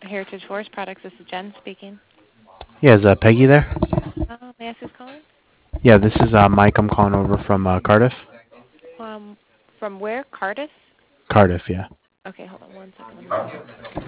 Heritage Forest Products. This is Jen speaking. Yeah, is Peggy there? May I ask who's calling? Yeah, this is Mike. I'm calling over from Cardiff. Um, from where? Cardiff? Cardiff, yeah. Okay, hold on one second. Let me see.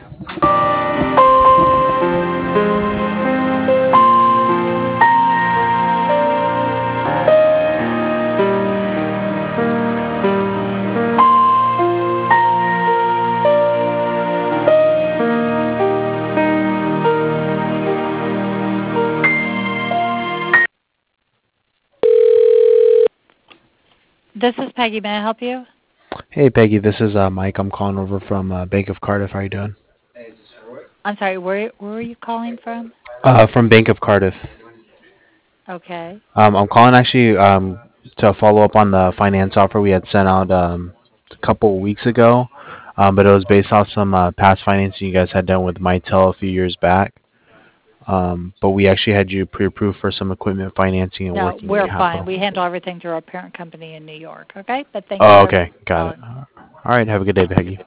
This is Peggy. May I help you? Hey, Peggy. This is Mike. I'm calling over from Bank of Cardiff. How you doing? I'm sorry. Where are you calling from? From Bank of Cardiff. Okay. I'm calling actually to follow up on the finance offer we had sent out a couple of weeks ago, but it was based off some past financing you guys had done with Mitel a few years back. But we actually had you pre-approved for some equipment financing and No, working we're fine. capital. We handle everything through our parent company in New York. Okay. But thank you Oh, very much okay, for got it. calling. All right, have a good day, Peggy.